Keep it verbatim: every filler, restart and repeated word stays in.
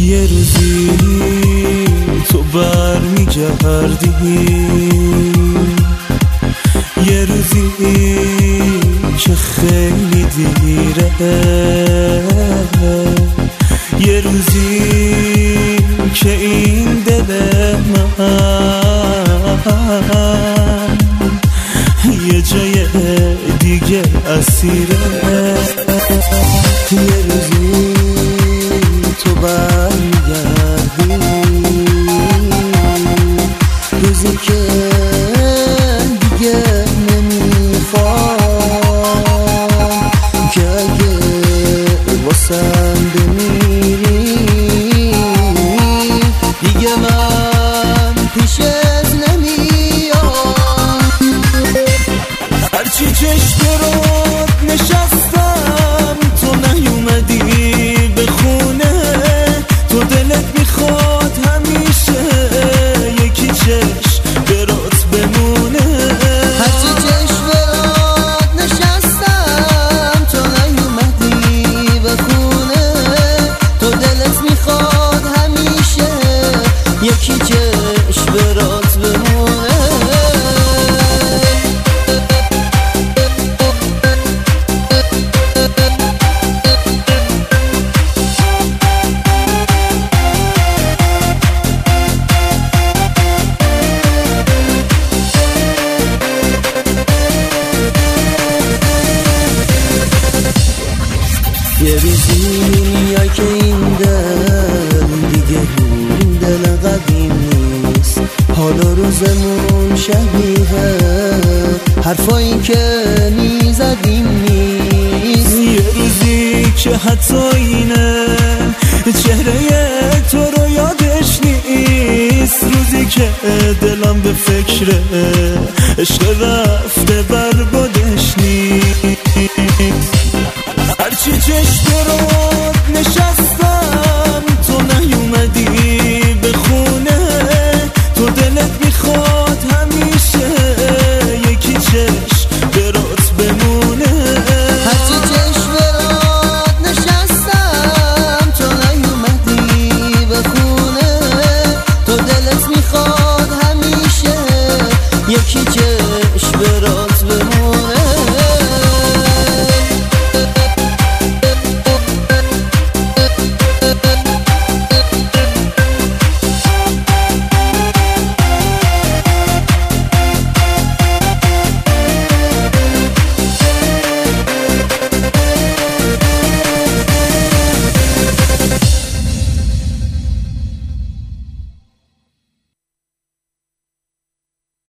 یه روزی تو برمیگردی، یه روزی که خیلی دیره، یه روزی که این دل من یه جای دیگه اسیره. یه روزی تو برمیگردی، روزی که دیگه نمیخوام که اگه واسم بمیری دیگه من پیشت نمیام. هرچی چشم رود نشستم تو نیومدی به خونه، تو دلت میخواد همیشه یکی چشم برات بمونه. هرچی چشم رود نشستم تو نیومدی به خونه، تو دلت میخواد همیشه یکی چشم برات بمونه. یه روزی میای که این دل دیگه اون دل قدیم نیست، حالا روزمون شبیه حرفایی که میزدیم نیست. یه روزی که حتی اینه چهره تو رو یادش نیست، روزی که دلم به فکر عشق رفته